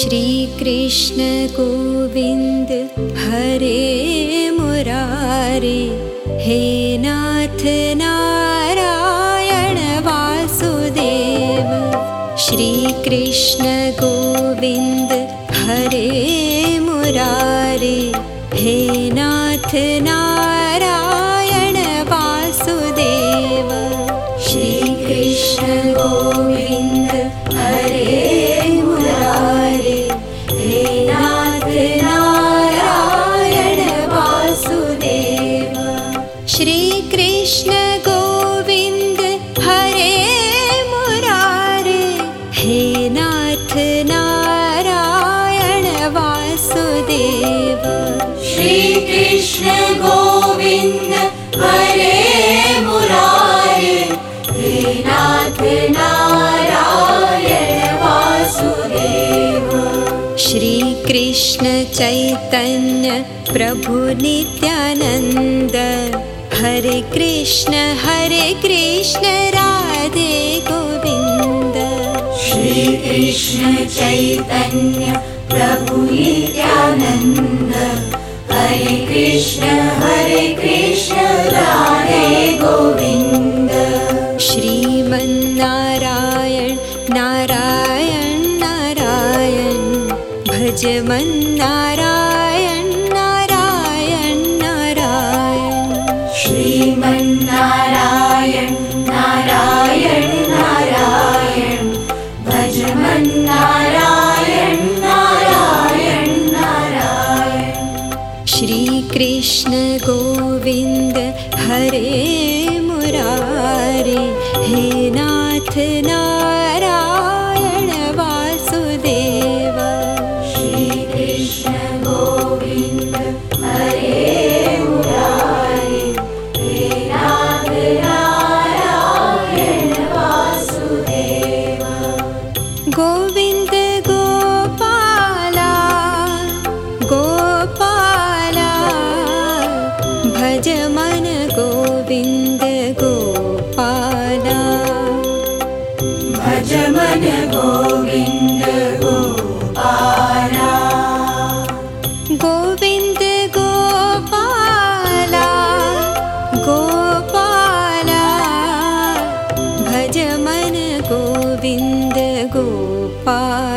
श्री कृष्ण गोविंद हरे मुरारे, हे नाथ नारायण वासुदेव। श्री कृष्ण गोविंद हरे मुरारे, हे नाथ नारायण वासुदेव। श्री कृष्ण गोविंद हरे मुरारे, हे नाथ नारायण वासुदेव। श्री कृष्ण गोविंद हरे मुरारे, हे नाथ नारायण वासुदेव। श्री कृष्ण गोविंद हरे मुरारे, हे नाथ नारायण वासुदेव। श्री कृष्ण चैतन्य प्रभु नित्यानंद, हरे कृष्ण राधे गोविंद। श्री कृष्ण चैतन्य प्रभु नित्यानंद, हरे कृष्ण राधे गोविंद। श्रीमन्नारायण नारायण नारायण, भजमन्नारायण नारायण नारायण। श्रीमन्नारायण नारायण नारायण, भजमन्नारायण नारायण नारायण। श्री कृष्ण गोविंद हरे मुरारे, हे नाथ नारायण वासुदेव। श्री कृष्ण गोविंद हरे मुरारे, हे नाथ नारायण वासुदेव। गोविंद गोपाला गोपाला, भज मन गोविंद गोपाला। भज मन गोविंद गोपाला। गोविंद गोपाला गोपाला, भज मन गोविंद गोपाला।